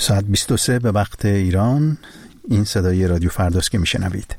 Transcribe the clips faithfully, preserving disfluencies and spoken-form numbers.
ساعت بیست و سه به وقت ایران. این صدای رادیو فرداست که میشنوید.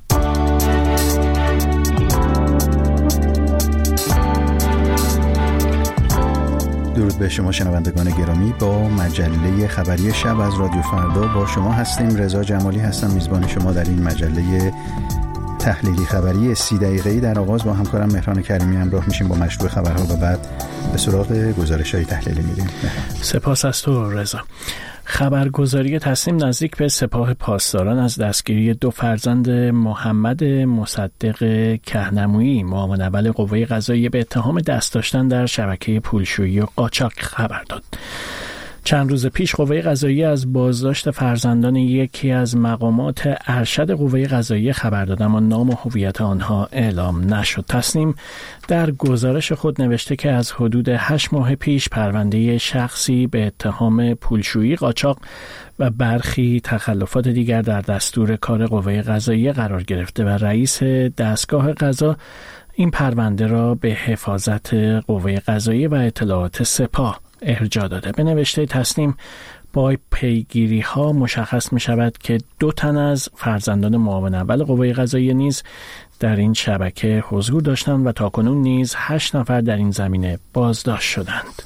درود به شما شنوندگان گرامی. با مجله خبری شب از رادیو فردا با شما هستیم. رضا جمالی هستم، میزبان شما در این مجله تحلیلی خبری سی دقیقه‌ای. در آغاز با همکارم مهران کریمی همراه میشیم با مشروع خبرها و بعد به سراغ گزارش‌های تحلیلی میریم. سپاس از تو رضا. خبرگزاری تصنیم نزدیک به سپاه پاسداران از دستگیری دو فرزند محمد مصدق کهنمویی معاون اول قوه قضاییه به اتهام دست داشتن در شبکه پولشویی و قاچاق خبر داد. چند روز پیش قوه قضاییه از بازداشت فرزندان یکی از مقامات ارشد قوه قضاییه خبر داد، اما نام و هویت آنها اعلام نشد. تصنیم در گزارش خود نوشته که از حدود هشت ماه پیش پرونده شخصی به اتهام پولشویی، قاچاق و برخی تخلفات دیگر در دستور کار قوه قضاییه قرار گرفته و رئیس دستگاه قضا این پرونده را به حفاظت قوه قضاییه و اطلاعات سپاه ارجاع داده. به نوشته تصنیم با پیگیری ها مشخص می شود که دو تن از فرزندان معاون اول قوه قضاییه نیز در این شبکه حضور داشتند و تاکنون نیز هشت نفر در این زمینه بازداشت شدند.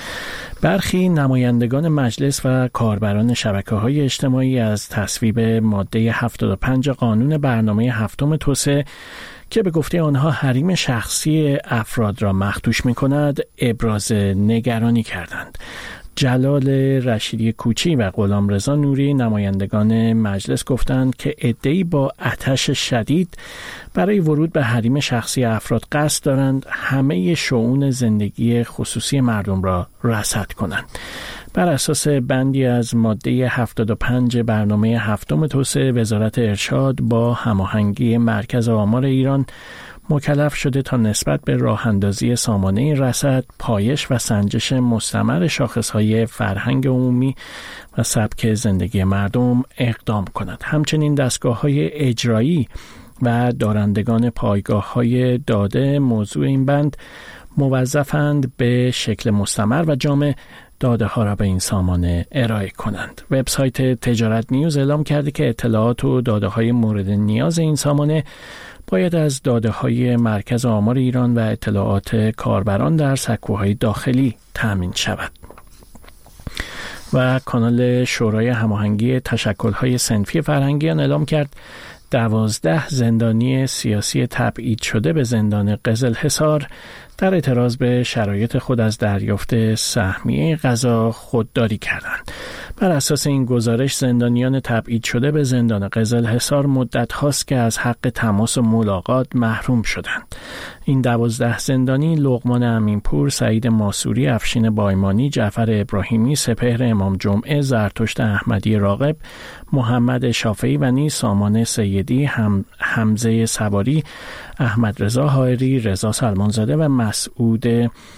برخی نمایندگان مجلس و کاربران شبکه‌های اجتماعی از تصویب ماده هفتاد و پنج قانون برنامه هفتم توسعه که به گفته آنها حریم شخصی افراد را مخدوش می‌کند ابراز نگرانی کردند. جلال رشیدی کوچی و غلامرضا نوری نمایندگان مجلس گفتند که عده‌ای با آتش شدید برای ورود به حریم شخصی افراد قصد دارند همه شؤون زندگی خصوصی مردم را رصد کنند. بر اساس بندی از ماده هفتاد و پنج برنامه هفتم توسعه، وزارت ارشاد با هماهنگی مرکز آمار ایران مکلف شده تا نسبت به راه اندازی سامانه رصد، پایش و سنجش مستمر شاخصهای فرهنگ عمومی و سبک زندگی مردم اقدام کند. همچنین دستگاه‌های اجرایی و دارندگان پایگاه‌های داده موضوع این بند موظفند به شکل مستمر و جامع داده ها را به این سامانه ارائه کنند. وبسایت تجارت نیوز اعلام کرده که اطلاعات و داده های مورد نیاز این سامانه باید از داده های مرکز آمار ایران و اطلاعات کاربران در سکوهای داخلی تامین شود. و کانال شورای هماهنگی تشکل‌های صنفی فرهنگیان اعلام کرد دوازده زندانی سیاسی تبعید شده به زندان قزلحصار در اعتراض به شرایط خود از دریافت سهمیه غذا خودداری کردند. بر اساس این گزارش زندانیان تبعید شده به زندان قزلحصار مدت هاست که از حق تماس و ملاقات محروم شدند. این دوازده زندانی لقمان امینپور، سعید ماسوری، افشین بایمانی، جعفر ابراهیمی، سپهر امام جمعه، زرتشت احمدی راغب، محمد شافعی و نیز سامان سیدی، هم حمزه سواری، احمد رضا حائری، رضا سلمانزاده و مسعود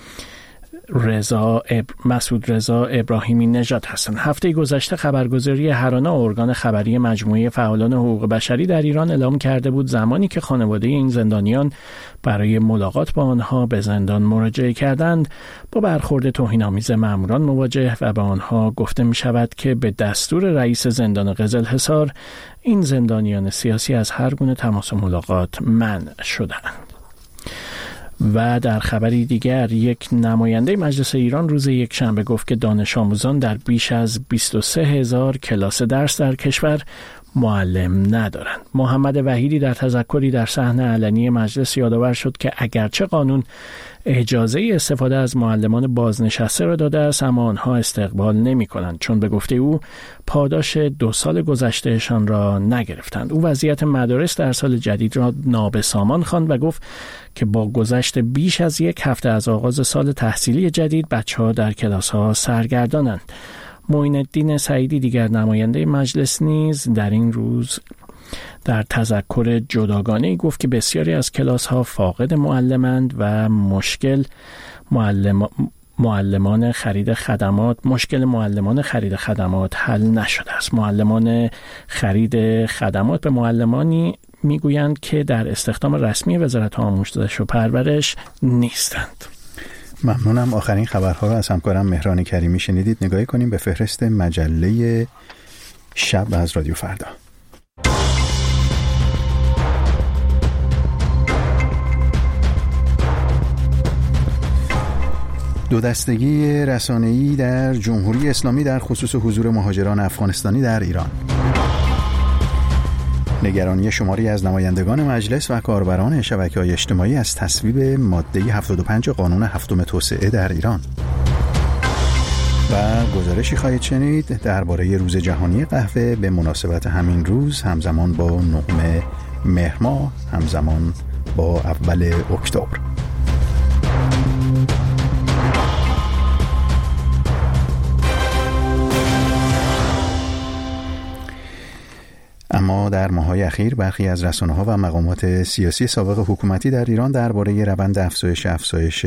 رضا اب... مسعود رضا ابراهیمی نژاد هستند. هفته گذشته خبرگزاری هرانا، ارگان خبری مجموعه فعالان حقوق بشری در ایران، اعلام کرده بود زمانی که خانواده این زندانیان برای ملاقات با آنها به زندان مراجعه کردند با برخورد توهین‌آمیز ماموران مواجه و به آنها گفته می شود که به دستور رئیس زندان قزلحصار این زندانیان سیاسی از هر گونه تماس و ملاقات منع شدند. و در خبری دیگر، یک نماینده مجلس ایران روز یکشنبه گفت که دانش آموزان در بیش از بیست و سه هزار کلاس درس در کشور معلم ندارند. محمد وحیدی در تذکری در صحن علنی مجلس یادآور شد که اگرچه قانون اجازه استفاده از معلمان بازنشسته را داده است، اما آنها استقبال نمی کنند، چون به گفته او پاداش دو سال گذشتهشان را نگرفتند. او وضعیت مدارس در سال جدید را نابسامان خواند و گفت که با گذشت بیش از یک هفته از آغاز سال تحصیلی جدید بچه‌ها در کلاس‌ها سرگردانند. معین الدین سعیدی دیگر نماینده مجلس نیز در این روز در تذکر جداگانه‌ای گفت که بسیاری از کلاس‌ها فاقد معلمند و مشکل معلم معلمان خرید خدمات مشکل معلمان خرید خدمات حل نشده است. معلمان خرید خدمات به معلمانی میگویند که در استخدام رسمی وزارت آموزش و پرورش نیستند. ممنونم. آخرین خبرها رو از همکارم مهران کریمی شنیدید. نگاهی کنیم به فهرست مجله شب از رادیو فردا. دو دستگی رسانه‌ای در جمهوری اسلامی در خصوص حضور مهاجران افغانستانی در ایران. نگرانی شماری از نمایندگان مجلس و کاربران شبکه‌های اجتماعی از تصویب ماده هفتاد و پنج قانون هفتم توسعه در ایران. و گزارشی خواهید شنید درباره روز جهانی قهوه به مناسبت همین روز همزمان با نهم مهر ماه، همزمان با اول اکتبر. اما در ماه‌های اخیر برخی از رسانه‌ها و مقامات سیاسی سابق حکومتی در ایران درباره روند افزایش افزایش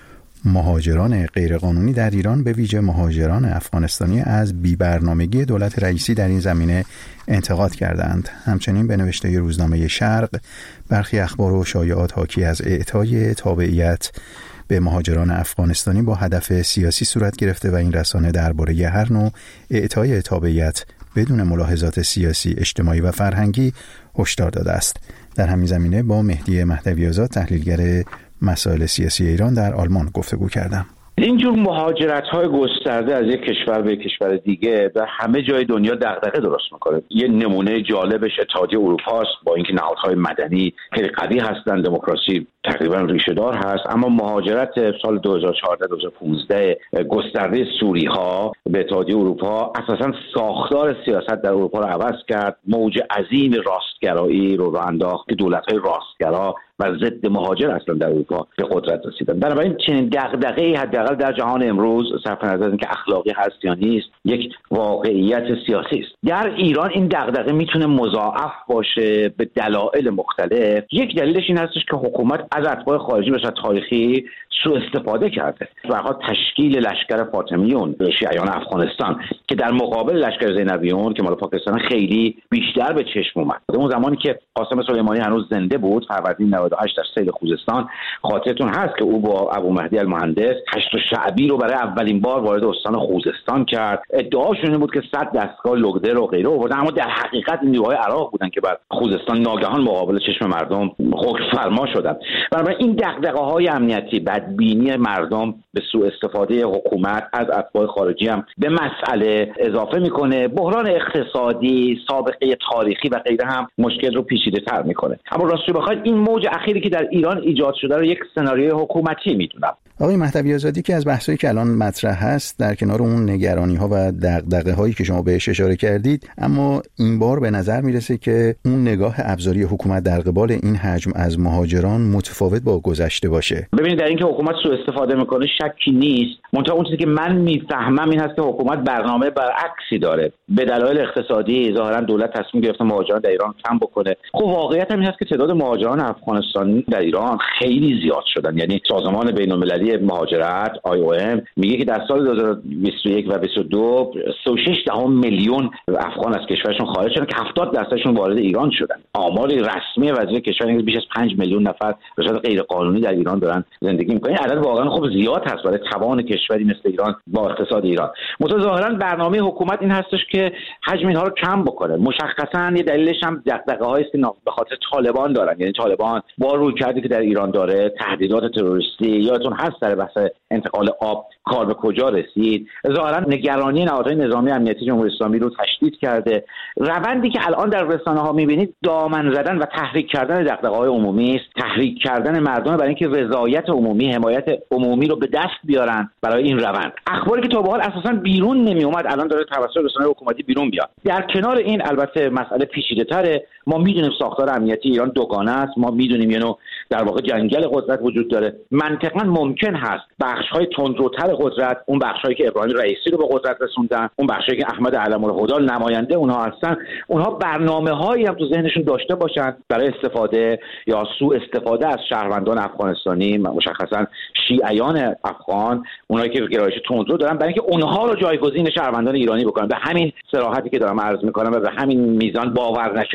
مهاجران غیرقانونی در ایران به ویژه مهاجران افغانستانی از بی‌برنامگی دولت رئیسی در این زمینه انتقاد کردند. همچنین به نوشته روزنامه شرق برخی اخبار و شایعات حاکی از اعطای تابعیت به مهاجران افغانستانی با هدف سیاسی صورت گرفته و این رسانه درباره هر نوع اعطای تابعیت بدون ملاحظات سیاسی، اجتماعی و فرهنگی هشدار داده است. در همین زمینه با مهدی مهدوی‌آزاد تحلیلگر مسائل سیاسی ایران در آلمان گفتگو کردم. اینجور مهاجرت‌های گسترده از یک کشور به کشور دیگه در همه جای دنیا دغدغه درست می‌کنه. یه نمونه جالبش اتحادیه اروپا است، با اینکه نهادهای مدنی خیلی قوی هستن، دموکراسی تقریبا ریشه‌دار هست، اما مهاجرت سال دو هزار و چهارده دو هزار و پانزده گسترده سوری‌ها به اتحادیه اروپا اساساً ساختار سیاست در اروپا رو عوض کرد. موج عظیم راستگرایی رو راه انداخت که دولت‌های راستگرا و ضد مهاجر اصلا در اروپا به قدرت رسیدن. بنابراین چنین دغدغه‌ای حداقل در جهان امروز صرف نظر از اینکه اخلاقی هست یا نیست یک واقعیت سیاسی است. در ایران این دغدغه میتونه مضاعف باشه به دلایل مختلف. یک دلیلش این هستش که حکومت از اتباع خارجی به صورت تاریخی سوء استفاده کرده. به هر حال تشکیل لشکر فاطمیون شیعیان افغانستان که در مقابل لشکر زینبیون که مال پاکستان خیلی بیشتر به چشم اومد. اون زمانی که قاسم سلیمانی هنوز زنده بود، فروردین نود و هشت در سیل خوزستان، خاطرتون هست که او با ابو مهدی المهندس هشت شعبی رو برای اولین بار وارد استان خوزستان کرد. ادعاشون این بود که صد دستگاه لوگدر و غیره آوردن، اما در حقیقت نیروهای عراق بودن که بر خوزستان ناگهان مقابل چشم مردم حکم فرما شدن. بنابراین این دغدغه‌های امنیتی، بدبینی مردم به سوء استفاده حکومت از اتباع خارجی هم به مسئله اضافه میکنه. بحران اقتصادی، سابقه تاریخی و غیره هم مشکل رو پیچیده‌تر میکنه. اما راستش بخواید این موج اخیری که در ایران ایجاد شده رو یک سناریوی حکومتی میدونم. آقای مهدوی‌آزادی، که از بحثایی که الان مطرح هست در کنار اون نگرانی‌ها و دغدغه‌هایی که شما بهش اشاره کردید، اما این بار به نظر میرسه که اون نگاه ابزاری حکومت در قبال این حجم از مهاجران متفاوت با گذشته باشه. ببینید، در اینکه حکومت سوء استفاده میکنه شکی نیست، منتها اون چیزی که من میفهمم این هست که حکومت برنامه برعکسی داره. به دلایل اقتصادی ظاهرا دولت تصمیم گرفته مهاجران در ایران کم بکنه. خب واقعیت هم این هست که تعداد مهاجران افغانستانی در ایران خیلی زیاد شدن. یعنی سازمان بین‌المللی مهاجرت آی او ام میگه که در سال دو هزار و بیست و یک و بیست و دو سی و شش دهم میلیون افغان از کشورشون خارج شدن که هفتاد درصدشون وارد ایران شدن. آمار رسمی وزیر کشور اینه که بیش از پنج میلیون نفر به صورت غیر قانونی در ایران دارن زندگی میکنن. عدد واقعا خب زیاد هست برای توان کشوری مثل ایران با اقتصاد ایران. متظاهرا برنامه حکومت این هستش که حجم اینها رو کم بکنه. مشخصا یه دلیلش هم دغدغه‌هایی است که به خاطر طالبان دارن. یعنی طالبان با رویکردی که در ایران داره، تهدیدات تروریستی، یادتون هست در بحث انتقال آب کار به کجا رسید، ظاهرا نگرانی نهادهای نظامی امنیتی جمهوری اسلامی رو تشدید کرده. روندی که الان در رسانه‌ها می‌بینید دامن زدن و تحریک کردن دغدغه‌های عمومی است، تحریک کردن مردم برای اینکه رضایت عمومی، حمایت عمومی رو به دست بیارن برای این روند. اخباری که تا به حال اساساً بیرون نمی‌اومد الان داره توسط رسانه‌های حکومتی بیرون بیاد. در کنار این البته مسئله پیچیده‌تره. ما می‌دونیم ساختار امنیتی ایران دوگانه است. ما می‌دونیم یعنی در واقع جنگل قدرت وجود داره. منطقاً ممکن هست بخش‌های تندروتر قدرت، اون بخشایی که ابراهیم رئیسی رو به قدرت رسوندن، اون بخشایی که احمد علم‌الهدی نماینده اونها هستن، اونها برنامه‌هایی هم تو ذهنشون داشته باشن برای استفاده یا سوء استفاده از شهروندان افغانستانی، مشخصاً شیعیان افغان، اونایی که گرایش تندرو دارن، برای اینکه اونها رو جایگزین شهروندان ایرانی بکنن. به همین صراحتی که دارم عرض می‌کنم و به همین میزان باور نکردنی.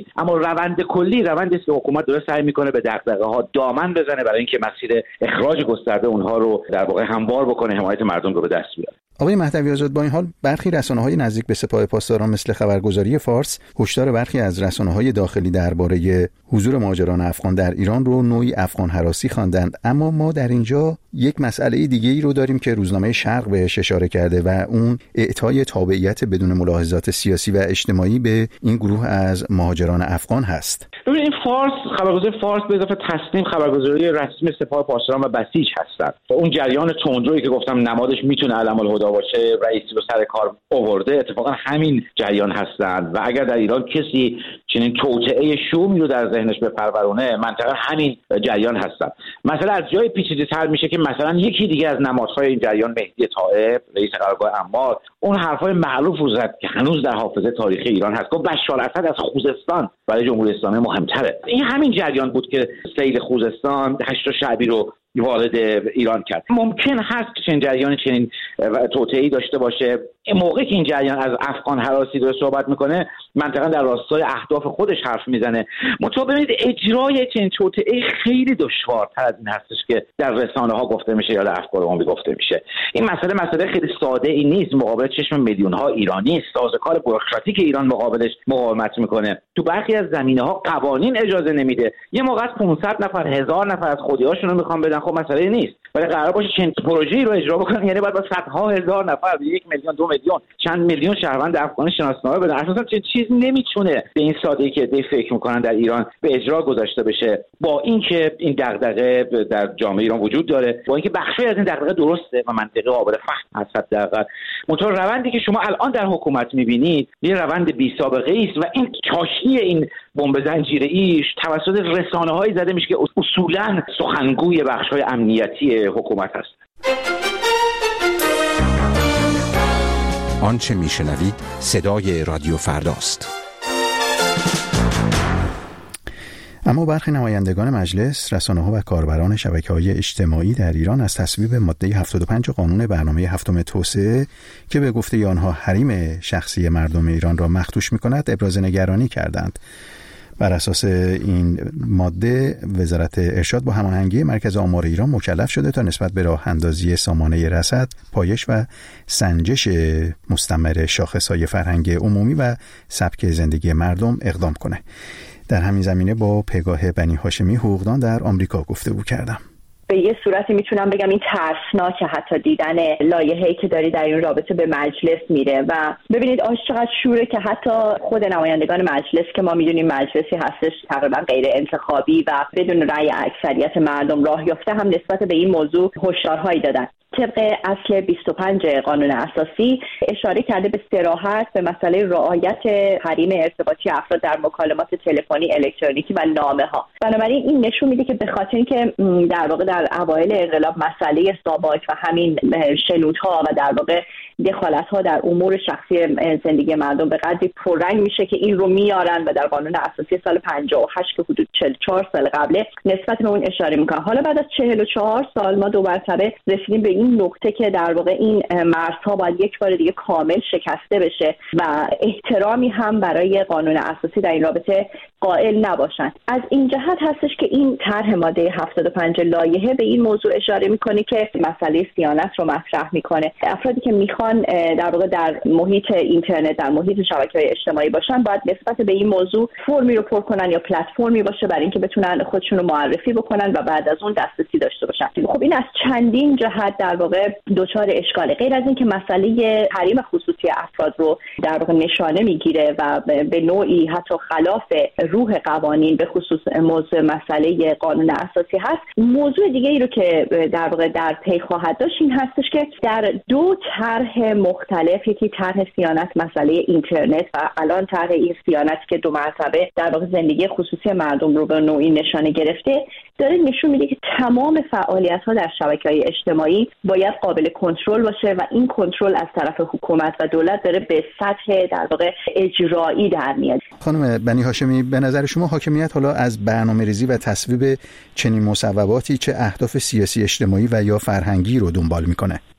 ایرانی. اما روند کلی روندی است که حکومت داره سعی میکنه به دغدغه‌ها دامن بزنه برای اینکه مسیر اخراج گسترده اونها رو در واقع هموار بکنه، حمایت مردم رو به دست بیاره. آقای مهدوی آزاد، با این حال برخی رسانه‌های نزدیک به سپاه پاسداران مثل خبرگزاری فارس هشدار برخی از رسانه‌های داخلی درباره حضور مهاجران افغان در ایران رو نوعی افغان هراسی خواندند. اما ما در اینجا یک مسئله دیگه‌ای رو داریم که روزنامه شرق بهش اشاره کرده و اون اعطای تابعیت بدون ملاحظات سیاسی و اجتماعی به این گروه از مهاجران افغان هست. ببینید، فارس، خبرگزاری فارس به اضافه تصنیم خبرگزاری رسمی سپاه پاسداران و بسیج هستند. اون جریان تندرویی که گفتم نمادش میتونه علم الهدی باشه، رئیسی رو سر کار آورده، اتفاقا همین جریان هستند. و اگر در ایران کسی چنین توطئه شومی رو در ذهنش بپرورونه، منطقه همین جریان هستند. مثلا از جای پیچیده‌تر میشه که مثلا یکی دیگه از نمادهای این جریان، مهدی طائب، رئیس قرارگاه اموال، اون حرفای معروف رو زد که هنوز در حافظه تاریخی ایران هست، گفت بشار اسد از خوزستان برای جمهوری اسلامی مهمتره. این همین جریان بود که سیل خوزستان هشت شعبی رو وارد ایران کرد. ممکن هست که چنین جریان چنین توطئه‌ای داشته باشه. این موقعی که این جریان از افغان هراسی داره صحبت میکنه، منطقا در راستای اهداف خودش حرف میزنه. مطابق ببینید، اجرای چنین توطئه‌ای خیلی دشوارتر از این هستش که در رسانه ها گفته میشه یا در افکار عمومی گفته میشه. این مسئله مسئله خیلی ساده ای نیست. مقابل چشم میلیون ها ایرانی، سازوکار بوروکراتیک ایران مقابلش مقاومت میکنه. تو برخی از زمینه ها قوانین اجازه نمیده. یه موقع پانصد نفر، هزار نفر از خودیاشون رو میخوان بدن، خب مسئله نیست. ولی قرار باشه چنین پروژه‌ای رو اجرا بکنن، یعنی باید با صدها هزار نفر، یک میلیون، دو میلیون، چند میلیون شهروند افغان شناسنامه بدن. اساسا چه چیز نمیتونه به این سادگی که دی فکر میکنن در ایران به اجرا گذاشته بشه. با اینکه این دغدغه در جامعه ایران وجود داره، با اینکه بخشی از این دغدغه درسته و منطقی قابل فهم هست، دقیقاً منتها روندی که شما الان در حکومت میبینید یه روند بی سابقه است و این چاشنی این بمب زنجیره‌ایش توسط رسانه‌های زده میشه که اصولاً سخنگوی بخش‌های امنیتی حکومت هست. آنچه میشنوید صدای رادیو فرداست. اما برخی نمایندگان مجلس، رسانه‌ها و کاربران شبکه‌های اجتماعی در ایران از تصویب ماده هفتاد و پنج قانون برنامه هفتم توسعه که به گفته آنها حریم شخصی مردم ایران را مخدوش می‌کند، ابراز نگرانی کردند. بر اساس این ماده، وزارت ارشاد با هماهنگی مرکز آمار ایران مکلف شده تا نسبت به راه اندازی سامانه رصد، پایش و سنجش مستمر شاخص‌های فرهنگ عمومی و سبک زندگی مردم اقدام کنه. در همین زمینه با پگاه بنی هاشمی، حقوقدان در آمریکا، گفتگو کردم. به یه صورتی میتونم بگم این ترسناکه، حتی دیدن لایحه‌ای که داری در این رابطه به مجلس میره. و ببینید آش چقدر شوره که حتی خود نمایندگان مجلس که ما میدونیم مجلسی هستش تقریبا غیر انتخابی و بدون رأی اکثریت مردم راه یافته، هم نسبت به این موضوع هشدارهایی دادن. طبق اصل بیست و پنج قانون اساسی اشاره کرده به صراحت به مسئله رعایت حریم ارتباطی افراد در مکالمات تلفنی، الکترونیکی و نامه‌ها. بنابراین این نشون میده که به خاطر اینکه در واقع در اوایل انقلاب مسئله ساواک و همین شنودها و در واقع دخالت‌ها در امور شخصی زندگی مردم به قدری پررنگ میشه که این رو میارن و در قانون اساسی سال پنجاه و هشت که حدود چهل و چهار سال قبله نسبت به اون اشاره میکنه. حالا بعد از چهل و چهار سال ما دو مرتبه رسیدیم به این نقطه که در واقع این مرزها باید یک بار دیگه کامل شکسته بشه و احترامی هم برای قانون اساسی در این رابطه قائل نباشند. از این جهت هستش که این طرح ماده هفتاد و پنج لایحه به این موضوع اشاره میکنه که مسئله صیانت رو مطرح میکنه. افرادی که میخوان در واقع در محیط اینترنت، در محیط شبکه‌های اجتماعی باشن، باید نسبت به این موضوع فرمی رو پر کنن یا پلتفرمی باشه برای اینکه بتونن خودشون رو معرفی بکنن و بعد از اون دسترسی داشته باشن. خب این از چندین جهت در واقع دچار اشکاله. غیر از این که مسئله حریم خصوصی افراد رو در واقع نشانه میگیره و به نوعی حتی خلاف روح قوانین، به خصوص موضوع مسئله قانون اساسی هست. موضوع دیگه ای رو که در واقع در پی خواهد داشت این هستش که در دو طرح مختلف، یکی طرح صیانت مسئله اینترنت و الان طرح این صیانت که دو مرتبه در واقع زندگی خصوصی مردم رو به نوعی نشانه گرفته، داره نشون میده که تمام فعالیت‌ها در شبکه‌های اجتماعی باید قابل کنترل باشه و این کنترل از طرف حکومت و دولت داره به سطح در واقع اجرایی در میاد. خانم بنی هاشمی، به نظر شما حاکمیت حالا از برنامه‌ریزی و تصویب چنین مصوباتی چه اهداف سیاسی، اجتماعی و یا فرهنگی رو دنبال میکنه؟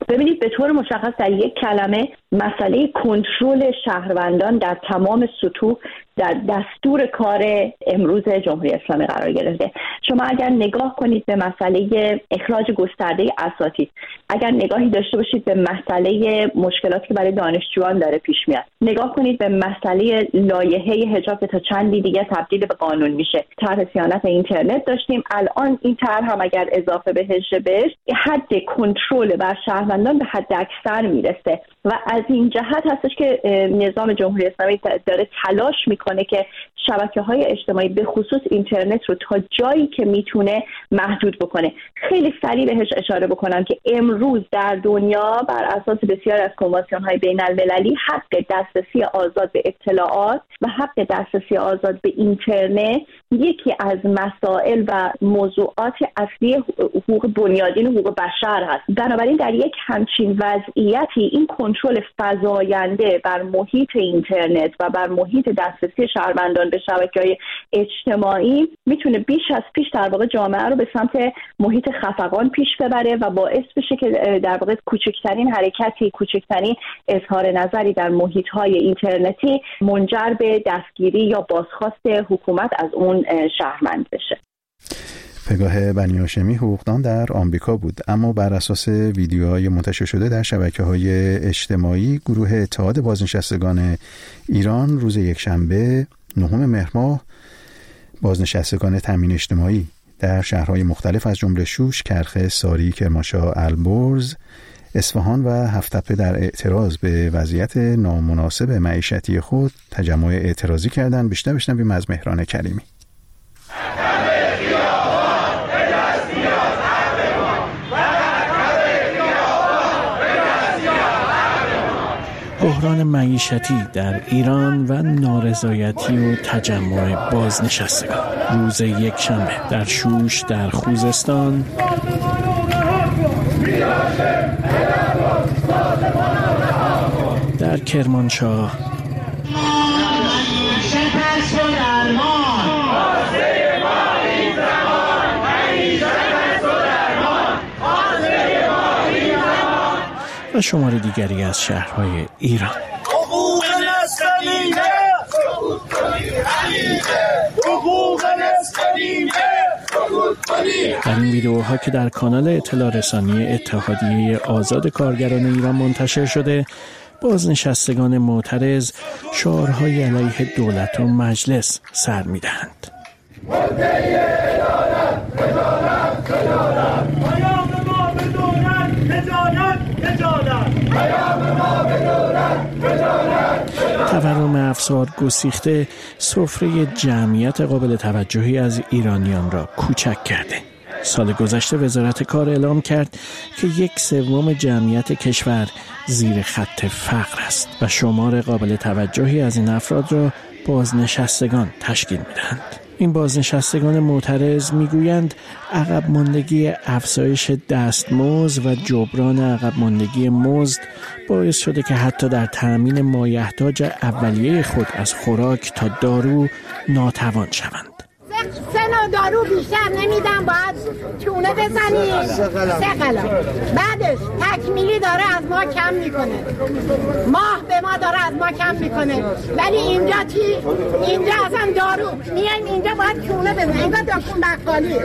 ببینید به طور مشخص در یک کلمه مسئله کنترل شهروندان در تمام سطوح در دستور کار امروز جمهوری اسلامی قرار گرفته. شما اگر نگاه کنید به مسئله اخراج گسترده اساتید، اگر نگاهی داشته باشید به مسئله مشکلاتی که برای دانشجویان داره پیش میاد، نگاه کنید به مسئله لایحه حجاب که تا چندی دیگه تبدیل به قانون میشه، طرح صیانت اینترنت داشتیم، الان این طرح هم اگر اضافه بهش بهش حد کنترل بر شهروندان به حد اکثر میرسه و از این جهت هستش که نظام جمهوری اسلامی داره تلاش میکنه که شبکه‌های اجتماعی به خصوص اینترنت رو تا جایی که میتونه محدود بکنه. خیلی سریع بهش اشاره بکنم که امروز در دنیا بر اساس بسیار از کنوانسیون‌های بین‌المللی حق دسترسی آزاد به اطلاعات و حق دسترسی آزاد به اینترنت یکی از مسائل و موضوعات اصلی حقوق بنیادین و حقوق بشر هست. بنابراین در یک همچین وضعیتی این کنترل فزاینده بر محیط اینترنت و بر محیط دسترسی شهروندان به شبکه‌های اجتماعی میتونه بیش از پیش در واقع جامعه رو به سمت محیط خفقان پیش ببره و باعث بشه که در واقع کوچکترین حرکتی، کوچکترین اظهار نظری در محیط‌های اینترنتی منجر به دستگیری یا بازخواست حکومت از اون شهروند بشه. پگاه بنی هاشمی حقوقدان در آمریکا بود، اما بر اساس ویدیوهای منتشر شده در شبکه‌های اجتماعی گروه اتحاد بازنشستگان ایران روز یکشنبه نهم مهر ماه بازنشستگان تامین اجتماعی در شهرهای مختلف از جمله شوش، کرخ، ساری، کرمانشاه، البرز، اصفهان و هفت‌تپه در اعتراض به وضعیت نامناسب معیشتی خود تجمع اعتراضی کردند. بیشتر بشنویم از مهران کریمی. بحران معیشتی در ایران و نارضایتی و تجمع بازنشستگان روز یکشنبه در شوش، در خوزستان، در کرمانشاه، و شمار دیگری از شهرهای ایران. در این ویدیوها که در کانال اطلاع رسانی اتحادیه آزاد کارگران ایران منتشر شده، بازنشستگان معترض شعارهای علیه دولت و مجلس سر می‌دهند. تورم افزار گسیخته سفره جمعیت قابل توجهی از ایرانیان را کوچک کرده. سال گذشته وزارت کار اعلام کرد که یک سوم جمعیت کشور زیر خط فقر است و شمار قابل توجهی از این افراد را بازنشستگان تشکیل می‌دهند. این بازنشستگان معترض میگویند عقب ماندگی افزایش دستمزد و جبران عقب ماندگی مزد باعث شده که حتی در تأمین مایحتاج اولیه خود از خوراک تا دارو ناتوان شوند. سه نوع دارو بیشتر نمیدن، باید چونه بزنیم سه قلم. بعدش تکمیلی داره از ما کم میکنه، ماه به ما داره از ما کم میکنه، ولی اینجا چی؟ اینجا اصلا دارو میایم اینجا باید چونه بزنیم، اینجا دکون بقالی.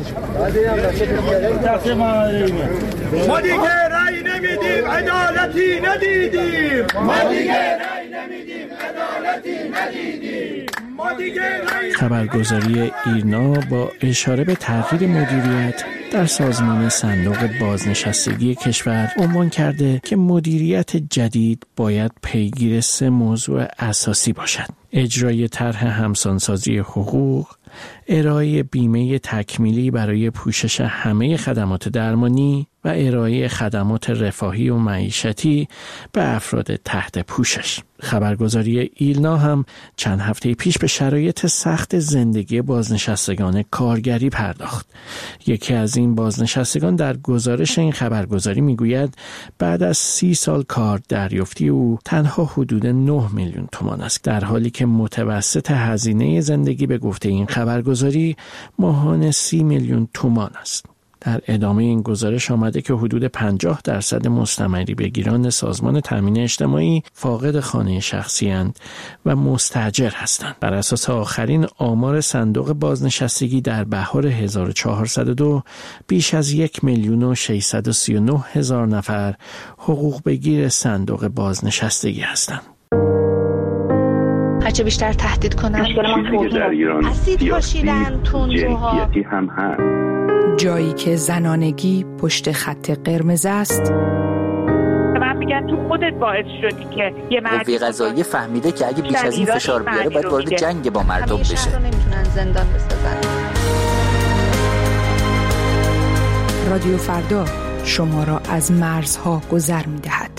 ما دیگه رأی نمیدیم، عدالتی ندیدیم. ما دیگه رأی نمیدیم، عدالتی ندیدیم. خبرگزاری ایرنا با اشاره به تغییر مدیریت در سازمان صندوق بازنشستگی کشور عنوان کرده که مدیریت جدید باید پیگیر سه موضوع اساسی باشد: اجرای طرح همسانسازی حقوق، ارائه بیمه تکمیلی برای پوشش همه خدمات درمانی و ارائه خدمات رفاهی و معیشتی به افراد تحت پوشش. خبرگزاری ایلنا هم چند هفته پیش به شرایط سخت زندگی بازنشستگان کارگری پرداخت. یکی از این بازنشستگان در گزارش این خبرگزاری میگوید بعد از سی سال کار دریافتی او تنها حدود نه میلیون تومان است، در حالی که متوسط هزینه زندگی به گفته این خبرگزاری ماهانه سی میلیون تومان است. در ادامه این گزارش آمده که حدود پنجاه درصد مستمری بگیران سازمان تامین اجتماعی فاقد خانه شخصی اند و مستاجر هستند. بر اساس آخرین آمار صندوق بازنشستگی در بهار هزار و چهارصد و دو بیش از یک میلیون و ششصد و سی و نه هزار نفر حقوق بگیر صندوق بازنشستگی هستند. هرچه بیشتر تهدید کنن چیزی که در ایران اسید پاشیدن تندروها جنسیتی هم هست. جایی که زنانگی پشت خط قرمز است. من میگم تو خودت باعث شدی که یه مردی قوه قضاییه فهمیده که اگه بیش از این فشار بیاره باید وارد جنگ با مردم بشه. همیشه رو نمیتونن زندان بسازن. رادیو فردا شما را از مرزها گذر می‌دهد.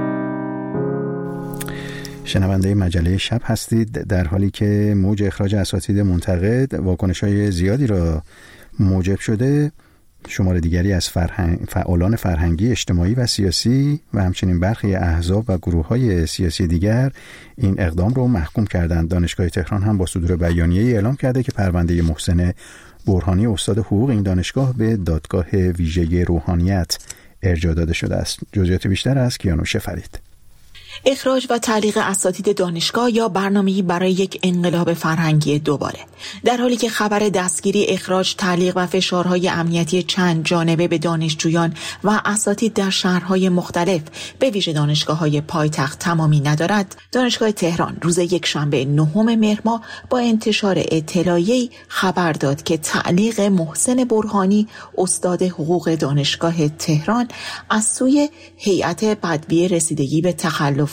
شنونده مجله شب هستید، در حالی که موج اخراج اساتید منتقد واکنش‌های زیادی را موجب شده. شمار دیگری از فرهنگ، فعالان فرهنگی، اجتماعی و سیاسی و همچنین برخی احزاب و گروه‌های سیاسی دیگر این اقدام رو محکوم کردند. دانشگاه تهران هم با صدور بیانیه‌ای اعلام کرده که پرونده محسن برهانی استاد حقوق این دانشگاه به دادگاه ویژه روحانیت ارجاع داده شده است. جزئیات بیشتر از کیانوش فرید. اخراج و تعلیق اساتید دانشگاه یا برنامه‌ای برای یک انقلاب فرهنگی دوباره. در حالی که خبر دستگیری، اخراج، تعلیق و فشارهای امنیتی چند جانبه به دانشجویان و اساتید در شهرهای مختلف به ویژه دانشگاه‌های پایتخت تمامی ندارد، دانشگاه تهران روز یکشنبه نهم مهر ماه با انتشار اطلاعیه‌ای خبر داد که تعلیق محسن برهانی استاد حقوق دانشگاه تهران از سوی هیئت بدوی رسیدگی به تخلفات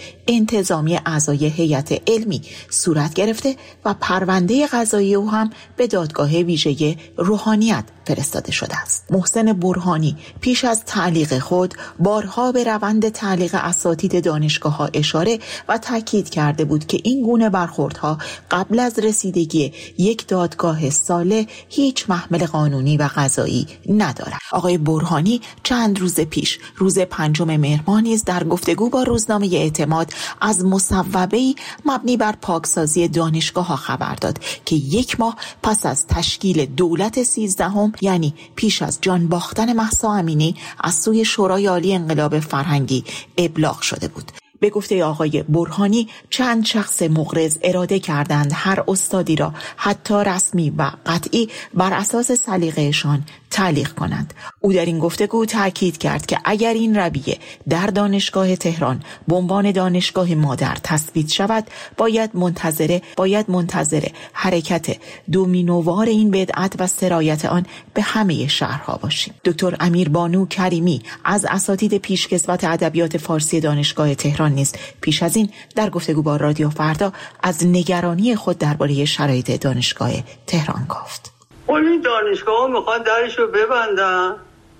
انتظامی اعضای هیئت علمی صورت گرفته و پرونده قضایی او هم به دادگاه ویژه روحانیت فرستاده شده است. محسن برهانی پیش از تعلیق خود بارها به روند تعلیق اساتید دانشگاه‌ها اشاره و تاکید کرده بود که این گونه برخوردها قبل از رسیدگی یک دادگاه صالح هیچ محمل قانونی و قضایی ندارد. آقای برهانی چند روز پیش روز پنجم مهر ماه نیز در گفتگو با روزنامه اعتماد از مصوبه‌ای مبنی بر پاکسازی دانشگاه‌ها خبر داد که یک ماه پس از تشکیل دولت سیزدهم، یعنی پیش از جان باختن مهسا امینی، از سوی شورای عالی انقلاب فرهنگی ابلاغ شده بود. به گفته آقای برهانی چند شخص مغرض اراده کردند هر استادی را حتی رسمی و قطعی بر اساس سلیقه‌شان تعلیق کنند. او در این گفتگو تاکید کرد که اگر این رویه در دانشگاه تهران به عنوان دانشگاه مادر تثبیت شود، باید منتظر باید منتظر حرکت دومینووار این بدعت و سرایت آن به همه شهرها باشیم. دکتر امیر بانو کریمی از اساتید پیشکسوت ادبیات فارسی دانشگاه تهران نیز پیش از این در گفتگو با رادیو فردا از نگرانی خود درباره شرایط دانشگاه تهران گفت. این دانشگاه ها میخوان درش رو ببندن،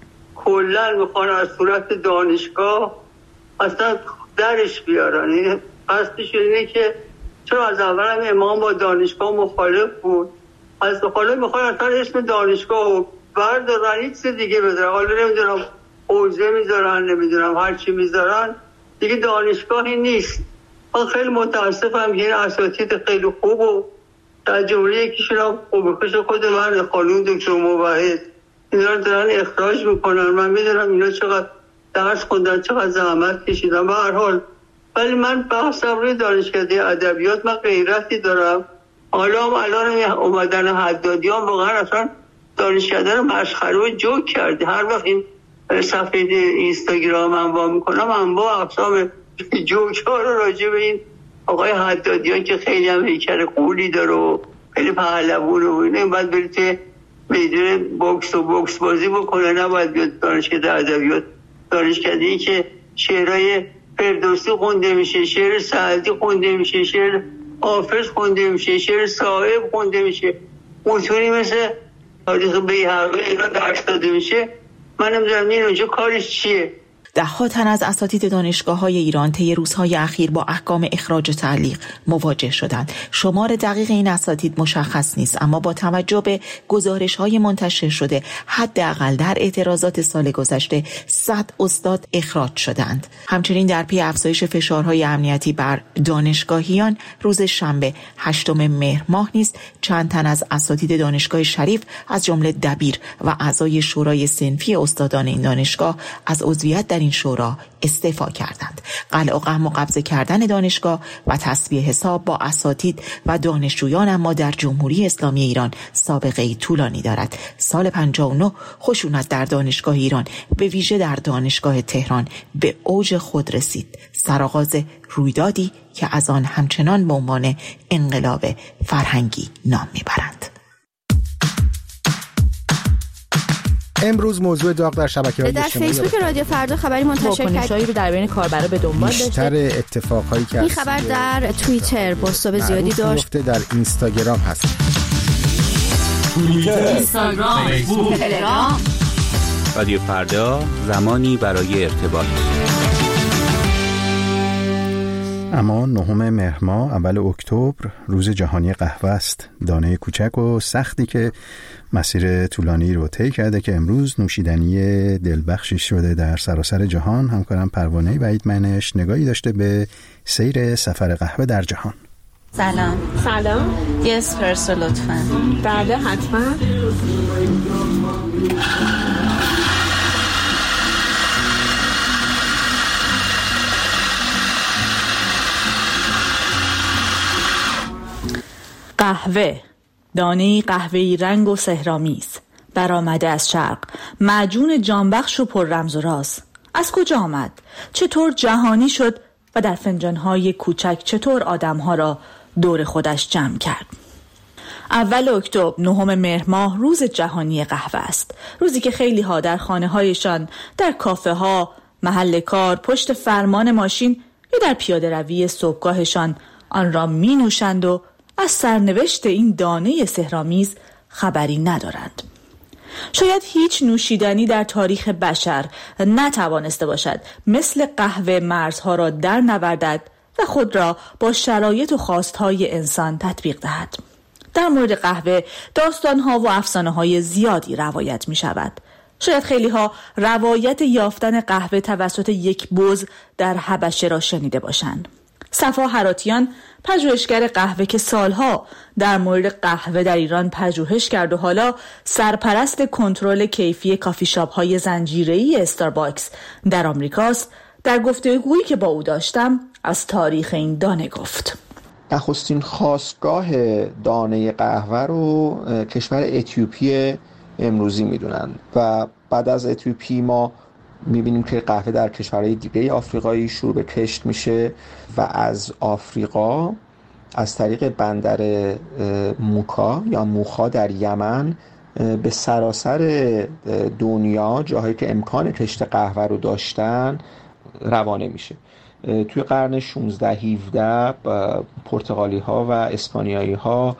کلن میخوان از صورت دانشگاه اصلا درش بیارن. این قصدش اینه که چرا از اول هم امام با دانشگاه مخالف بود، از حالا میخوان اصلا اسم دانشگاه رو بردارن، هیچ چیز دیگه بذارن. حالا نمیدونم حوزه میذارن، نمیدونم هر چی میذارن، دیگه دانشگاهی نیست. من خیلی متاسفم که این اساتید خیلی خوب و در جمله یکیشون هم خوبکش خود من خانوم دکتر موحد اینا دارن اخراج میکنن. من میدونم اینا چقدر درس خوندن، چقدر زحمت کشیدن. به هر حال ولی من بحثم روی دانشکده ادبیات، من غیرتی دارم. حالا هم الان اومدن حدادیان واقعا اصلا دانشکده رو مسخره و جوک کرده. هر وقت این صفحه اینستاگرام من وا میکنم من با اقسام جوک ها رو راجع به این آقای حدادیان که خیلی هم هیکل قولی داره و خیلی پهلوونه و اینه، باید برید که میدون بوکس و بوکس بازی بکنه، نباید بیاد دانشکده ادبیات. دانشکده ای که شعرهای فردوسی خونده میشه، شعر سعدی خونده میشه، شعر حافظ خونده میشه، شعر صاحب خونده میشه، متونی مثل تاریخ بیهقی اینا درس داده میشه. من نمیدونم این اونجا کارش چیه. ده‌ها تن از اساتید دانشگاه‌های ایران طی روزهای اخیر با احکام اخراج و تعلیق مواجه شدند. شمار دقیق این اساتید مشخص نیست، اما با توجه به گزارش‌های منتشر شده حداقل در اعتراضات سال گذشته صد استاد اخراج شدند. همچنین در پی افزایش فشارهای امنیتی بر دانشگاهیان روز شنبه هشتم مهر ماه نیز چند تن از اساتید دانشگاه شریف از جمله دبیر و اعضای شورای صنفی استادان این دانشگاه از عضویت در این شورا استعفا کردند. قلع و قهم و قبض کردن دانشگاه و تسویه حساب با اساتید و دانشجویان اما در جمهوری اسلامی ایران سابقه طولانی دارد. سال پنجاه و نه خشونت در دانشگاه ایران به ویژه در دانشگاه تهران به اوج خود رسید. سرآغاز رویدادی که از آن همچنان به عنوان انقلاب فرهنگی نام میبرند. امروز موضوع داغ در شبکه‌های اجتماعی در فیسبوک رادیو فردا خبری منتشر کرد رو در بین کاربرا به دنبال داشته. بیشتر اتفاقایی که این خبر در توییتر بازتاب زیادی داشت. در اینستاگرام هست. توییتر، اینستاگرام، فیسبوک، تلگرام. رادیو فردا زمانی برای ارتباط. اما نهم مهر ماه اول اکتبر روز جهانی قهوه است. دانه کوچک و سختی که مسیر طولانی رو طی کرده که امروز نوشیدنی دلبخشی شده در سراسر جهان. همکارم پروانه وحید منش نگاهی داشته به سیر سفر قهوه در جهان. سلام. سلام. یه اسپرسو لطفاً. بله حتما. قهوه، دانه قهوه‌ای رنگ و سحرآمیز، برآمده از شرق، معجون جانبخش و پر رمز و راز. از کجا آمد؟ چطور جهانی شد و در فنجان‌های کوچک چطور آدم‌ها را دور خودش جمع کرد؟ اول اکتبر نهم مهر ماه روز جهانی قهوه است. روزی که خیلی ها در خانه‌هایشان، در کافه ها، محل کار، پشت فرمان ماشین یا در پیاده روی صبحگاهشان آن را می نوشند و از سرنوشت این دانه سحرآمیز خبری ندارند. شاید هیچ نوشیدنی در تاریخ بشر نتوانسته باشد مثل قهوه مرزها را در نوردد و خود را با شرایط و خواستهای انسان تطبیق دهد. در مورد قهوه داستانها و افسانه‌های زیادی روایت می شود. شاید خیلی ها روایت یافتن قهوه توسط یک بز در حبشه را شنیده باشند. صفا هراتیان، پژوهشگر قهوه که سالها در مورد قهوه در ایران پژوهش کرد و حالا سرپرست کنترل کیفی کافی شاپ های زنجیره‌ای استارباکس در آمریکاست، در گفتگویی که با او داشتم از تاریخ این دانه گفت. نخستین خاستگاه دانه قهوه رو کشور اتیوپی امروزی میدونن و بعد از اتیوپی ما میبینیم که قهوه در کشورهای دیگه آفریقایی شروع به کشت میشه و از آفریقا از طریق بندر موکا یا موخا در یمن به سراسر دنیا، جاهایی که امکان کشت قهوه رو داشتن، روانه میشه. توی قرن شانزده هفده پرتغالی ها و اسپانیایی ها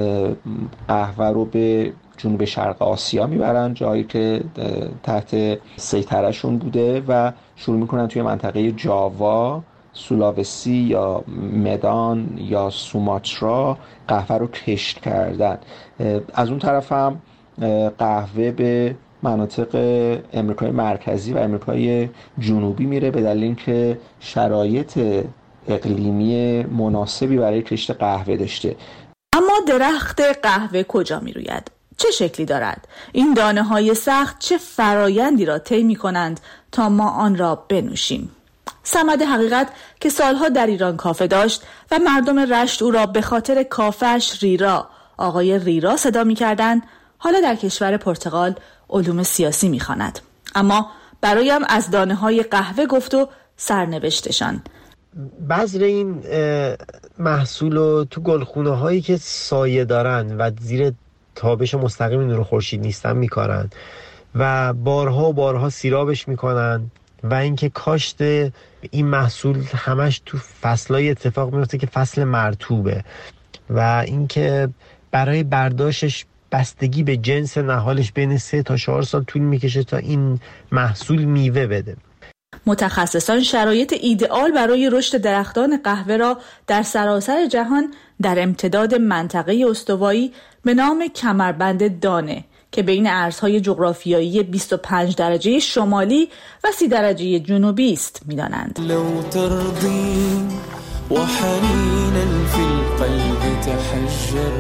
قهوه رو به جنوب شرق آسیا میبرن، جایی که تحت سیطره‌شون بوده و شروع میکنن توی منطقه جاوا، سولاوسی یا مدان یا سوماترا قهوه رو کشت کردن. از اون طرف هم قهوه به مناطق امریکای مرکزی و امریکای جنوبی میره به دلیل اینکه شرایط اقلیمی مناسبی برای کشت قهوه داشته. اما درخت قهوه کجا میروید؟ چه شکلی دارد؟ این دانه های سخت چه فرایندی را طی می‌کنند تا ما آن را بنوشیم؟ صمد حقیقت که سالها در ایران کافه داشت و مردم رشت او را به خاطر کافه‌اش ریرا، آقای ریرا صدا می‌کردند، حالا در کشور پرتغال علوم سیاسی می‌خواند. اما برایم از دانه های قهوه گفت و سرنوشتشان. بذر این محصول رو تو گلخونه هایی که سایه دارن و زیر تابش مستقیم نور خورشید نیستن میکارن و بارها و بارها سیرابش میکنن و اینکه کاشت این محصول همش تو فصلای اتفاق میفته که فصل مرطوبه و اینکه برای برداشتش بستگی به جنس نهالش بین سه تا چهار سال طول میکشه تا این محصول میوه بده. متخصصان شرایط ایدئال برای رشد درختان قهوه را در سراسر جهان در امتداد منطقه استوایی به نام کمربند دانه که بین ارزهای جغرافیایی بیست و پنج درجه شمالی و سی درجه جنوبی است می‌دانند. لو ترضی و حنینا فی القلب تحجر.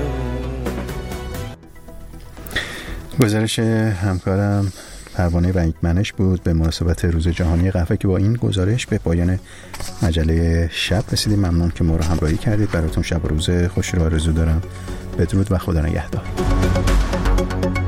گزارش همکارم پروانه وحیدمنش بود به مناسبت روز جهانی قهوه که با این گزارش به پایان مجله شب رسیدیم. ممنون که ما رو همراهی کردید. براتون شب و روز خوشی رو آرزو دارم. بدرود و خدا نگهدار.